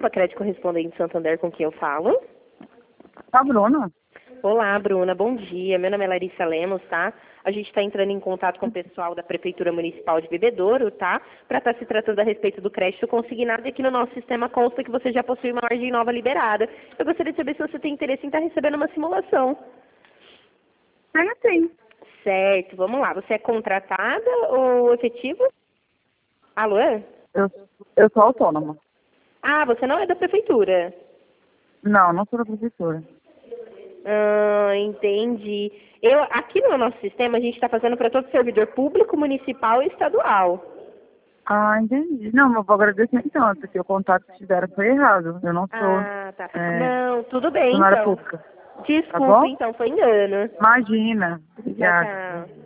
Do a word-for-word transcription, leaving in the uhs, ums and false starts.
Copa Crédito Correspondente Santander, com quem eu falo. Tá, Bruna? Olá, Bruna, bom dia. Meu nome é Larissa Lemos, tá? A gente está entrando em contato com o pessoal da Prefeitura Municipal de Bebedouro, tá? Para estar se tratando a respeito do crédito consignado, e aqui no nosso sistema consta que você já possui uma margem nova liberada. Eu gostaria de saber se você tem interesse em estar recebendo uma simulação. Tenho sim. Certo, vamos lá. Você é contratada ou efetivo? Alô? Eu, eu sou autônoma. Ah, você não é da Prefeitura. Não, não sou da prefeitura. Ah, entendi. Eu, aqui no nosso sistema, a gente está fazendo para todo servidor público, municipal e estadual. Ah, entendi. Não, mas vou agradecer então, porque o contato que fizeram foi errado. Eu não sou Ah, tá. é, Não, tudo bem, funcionária então. pública. Tá Desculpa, bom? então, foi engano. Imagina. Tchau, Obrigada. tchau.